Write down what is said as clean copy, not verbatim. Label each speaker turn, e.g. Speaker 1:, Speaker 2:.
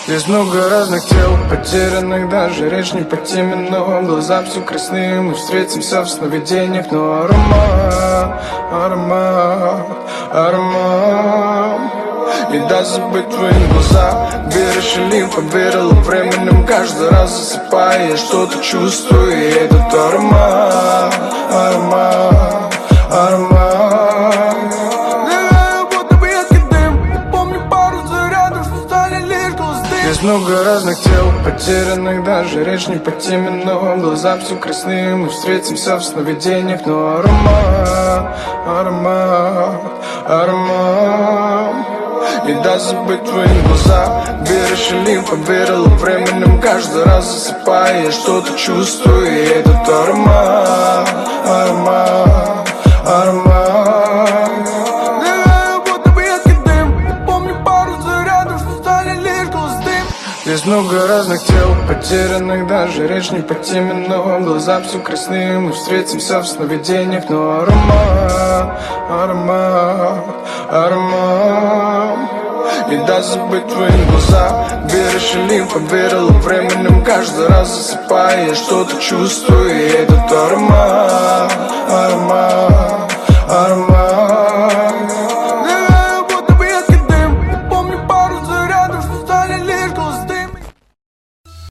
Speaker 1: Есть много разных тел, потерянных, даже речь не по теме, но глаза все красные, мы встретимся в сновидениях. Но аромат, аромат, аромат не даст забыть твои глаза. Веришь или поверила временем, каждый раз засыпая, я что-то чувствую. И этот аромат, аромат, аромат. Есть много разных тел, потерянных, даже речь не по теме, но глаза все красные, мы встретимся в сновидениях. Но аромат, аромат, аромат не даст забыть твои глаза. Веришь или поверила временем, каждый раз засыпая, я что-то чувствую. И этот аромат, аромат, аромат. Есть много разных тел, потерянных, даже речь не по теме, но глаза все красные, мы встретимся в сновидениях. Но аромат, аромат, аромат не даст забыть твои глаза. Веришь или поверила временем, каждый раз засыпая, я что-то чувствую. И этот аромат.